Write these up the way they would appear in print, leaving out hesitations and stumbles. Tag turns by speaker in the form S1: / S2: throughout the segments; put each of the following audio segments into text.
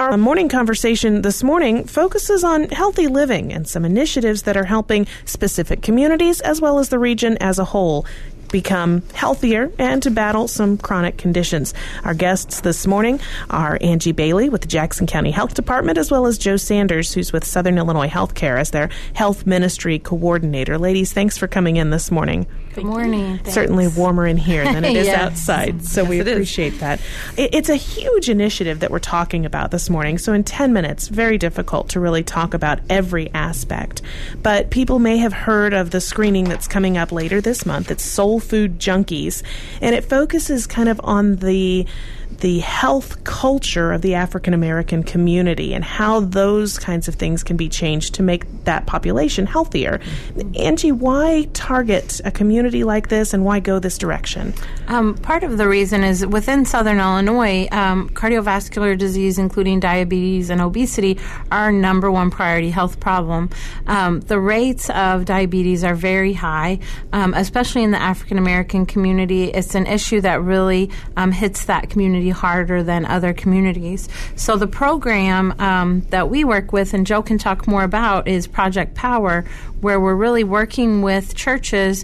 S1: Our morning conversation this morning focuses on healthy living and some initiatives that are helping specific communities as well as the region as a whole become healthier and to battle some chronic conditions. Our guests this morning are Angie Bailey with the Jackson County Health Department, as well as Joe Sanders, who's with Southern Illinois Healthcare as their health ministry coordinator. Ladies, thanks for coming in this morning.
S2: Good morning. Thanks.
S1: Certainly warmer in here than it is
S2: Yes.
S1: outside, so we appreciate that. It's a huge initiative that we're talking about this morning, so in 10 minutes, very difficult to really talk about every aspect. But people may have heard of the screening that's coming up later this month. It's Soul Food Junkies, and it focuses kind of on the health culture of the African American community and how those kinds of things can be changed to make that population healthier. Angie, why target a community like this and why go this direction?
S2: Part of the reason is within Southern Illinois, cardiovascular disease, including diabetes and obesity, are our number one priority health problem. The rates of diabetes are very high, especially in the African American community. It's an issue that really hits that community harder than other communities. So the program that we work with, and Joe can talk more about, is Project Power, where we're really working with churches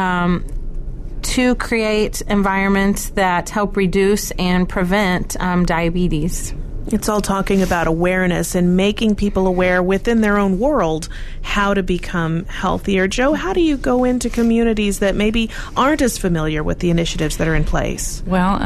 S2: to create environments that help reduce and prevent diabetes.
S1: It's all talking about awareness and making people aware within their own world how to become healthier. Joe, how do you go into communities that maybe aren't as familiar with the initiatives that are in place?
S3: Well,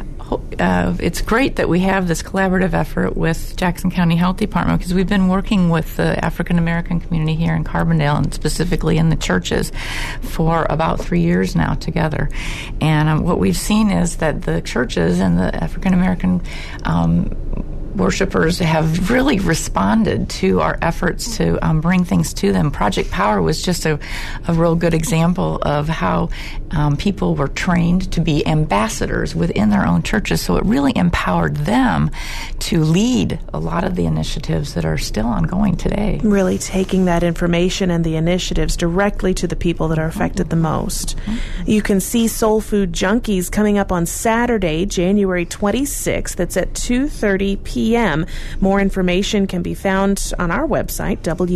S3: it's great that we have this collaborative effort with Jackson County Health Department, because we've been working with the African American community here in Carbondale, and specifically in the churches, for about 3 years now together. And what we've seen is that the churches and the African American worshipers have really responded to our efforts to bring things to them. Project Power was just a real good example of how people were trained to be ambassadors within their own churches, so it really empowered them to lead a lot of the initiatives that are still ongoing today.
S1: Really taking that information and the initiatives directly to the people that are affected the most. You can see Soul Food Junkies coming up on Saturday, January 26th. That's at 2:30 p.m. More information can be found on our website,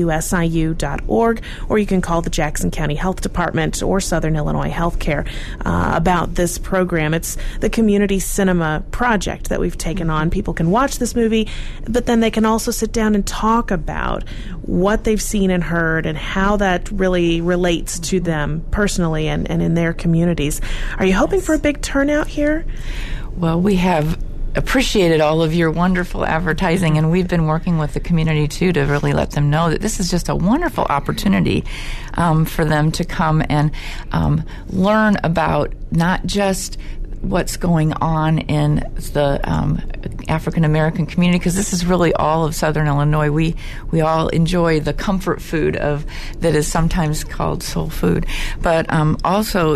S1: wsiu.org, or you can call the Jackson County Health Department or Southern Illinois Healthcare about this program. It's the community cinema project that we've taken on. People can watch this movie, but then they can also sit down and talk about what they've seen and heard and how that really relates to them personally and in their communities. Are you hoping for a big turnout here?
S3: Well, we have appreciated all of your wonderful advertising, and we've been working with the community too to really let them know that this is just a wonderful opportunity for them to come and learn about not just what's going on in the African American community, because this is really all of Southern Illinois. We all enjoy the comfort food that is sometimes called soul food, but also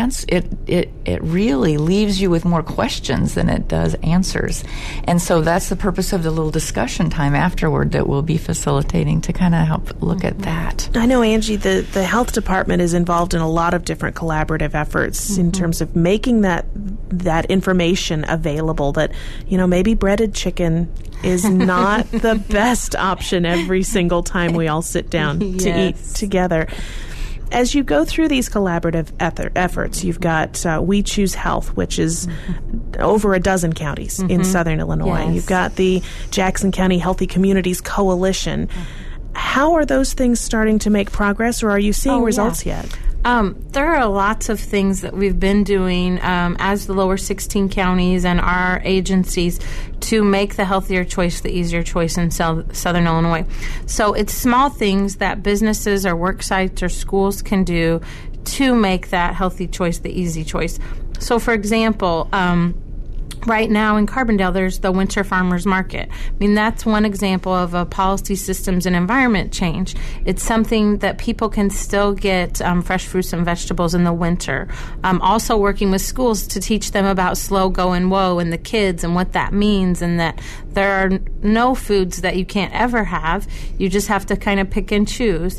S3: it really leaves you with more questions than it does answers, and so that's the purpose of the little discussion time afterward that we'll be facilitating to kind of help look at that.
S1: I know, Angie, the health department is involved in a lot of different collaborative efforts in terms of making that information available, that, you know, maybe breaded chicken is not the best option every single time we all sit down to eat together. As you go through these collaborative efforts, you've got We Choose Health, which is over a dozen counties in Southern Illinois. You've got the Jackson County Healthy Communities Coalition. How are those things starting to make progress, or are you seeing results yet?
S2: There are lots of things that we've been doing as the lower 16 counties and our agencies to make the healthier choice the easier choice in Southern Illinois. So it's small things that businesses or work sites or schools can do to make that healthy choice the easy choice. So, for example, right now in Carbondale, there's the Winter Farmers Market. I mean, that's one example of a policy, systems, and environment change. It's something that people can still get fresh fruits and vegetables in the winter. Also working with schools to teach them about slow go and whoa and the kids and what that means, and that there are no foods that you can't ever have. You just have to kind of pick and choose.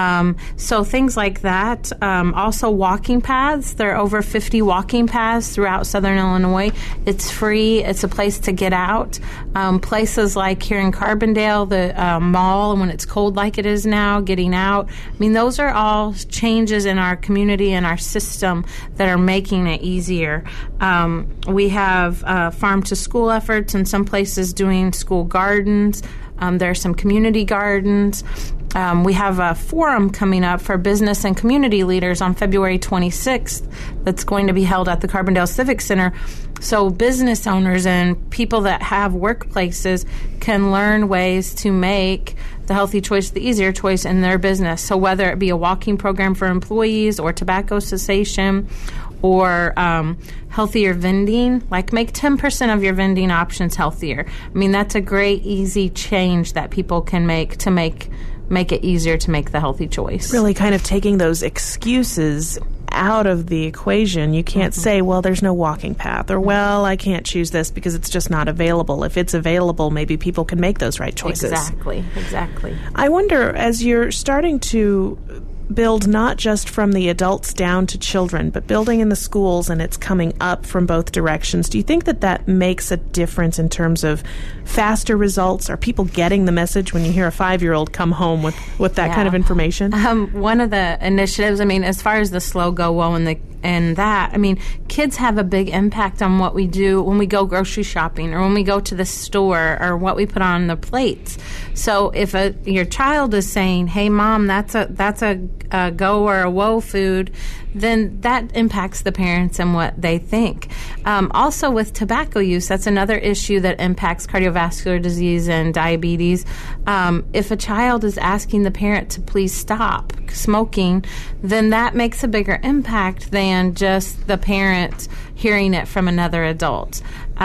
S2: So things like that. Also walking paths. There are over 50 walking paths throughout Southern Illinois. It's It's free. It's a place to get out. Places like here in Carbondale, the mall, and when it's cold like it is now, getting out. I mean, those are all changes in our community and our system that are making it easier. We have farm-to-school efforts in some places doing school gardens. There are some community gardens. We have a forum coming up for business and community leaders on February 26th that's going to be held at the Carbondale Civic Center. So business owners and people that have workplaces can learn ways to make the healthy choice the easier choice in their business. So whether it be a walking program for employees or tobacco cessation or healthier vending, like make 10% of your vending options healthier. I mean, that's a great, easy change that people can make to make it easier to make the healthy choice.
S1: Really kind of taking those excuses out of the equation. You can't say, well, there's no walking path, or, well, I can't choose this because it's just not available. If it's available, maybe people can make those right choices.
S2: Exactly.
S1: I wonder, as you're starting to build not just from the adults down to children, but building in the schools, and it's coming up from both directions, do you think that that makes a difference in terms of faster results? Are people getting the message when you hear a 5-year-old come home with that kind of information?
S2: One of the initiatives, I mean, as far as the Slow Go Well and that, I mean, kids have a big impact on what we do when we go grocery shopping or when we go to the store or what we put on the plates. So if your child is saying, hey, Mom, that's a go or a whoa food, then that impacts the parents and what they think. Also with tobacco use, that's another issue that impacts cardiovascular disease and diabetes. If a child is asking the parent to please stop smoking, then that makes a bigger impact than just the parent hearing it from another adult.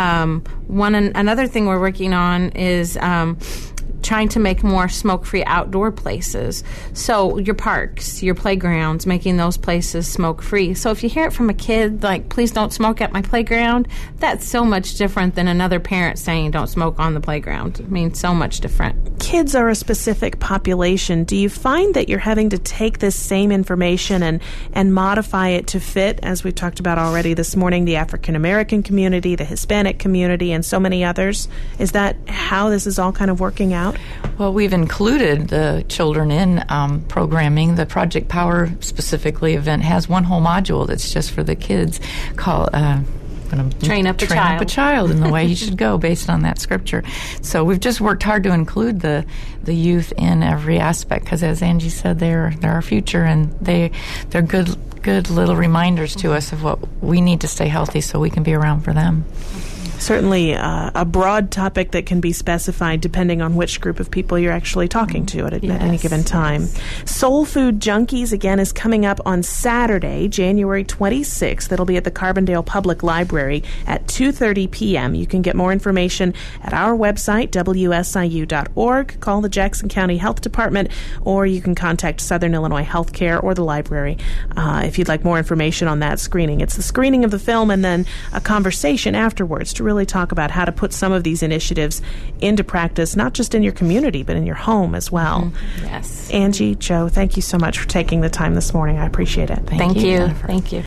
S2: Another thing we're working on is trying to make more smoke-free outdoor places. So your parks, your playgrounds, making those places smoke-free. So if you hear it from a kid, like, please don't smoke at my playground, that's so much different than another parent saying don't smoke on the playground. I mean, so much different.
S1: Kids are a specific population. Do you find that you're having to take this same information and modify it to fit, as we talked about already this morning, the African American community, the Hispanic community, and so many others? Is that how this is all kind of working out?
S3: Well, we've included the children in programming. The Project Power specifically event has one whole module that's just for the kids called
S2: Train Up a
S3: Child in the way he should go, based on that scripture. So we've just worked hard to include the youth in every aspect, because as Angie said, they're our future, and they're good little reminders to us of what we need to stay healthy so we can be around for them.
S1: Certainly a broad topic that can be specified depending on which group of people you're actually talking to at any given time. Yes. Soul Food Junkies, again, is coming up on Saturday, January 26th. It'll be at the Carbondale Public Library at 2:30 p.m. You can get more information at our website, wsiu.org. Call the Jackson County Health Department, or you can contact Southern Illinois Healthcare or the library if you'd like more information on that screening. It's the screening of the film and then a conversation afterwards to really talk about how to put some of these initiatives into practice, not just in your community, but in your home as well.
S2: Yes.
S1: Angie, Joe, thank you so much for taking the time this morning. I appreciate it.
S2: Thank you. Thank you.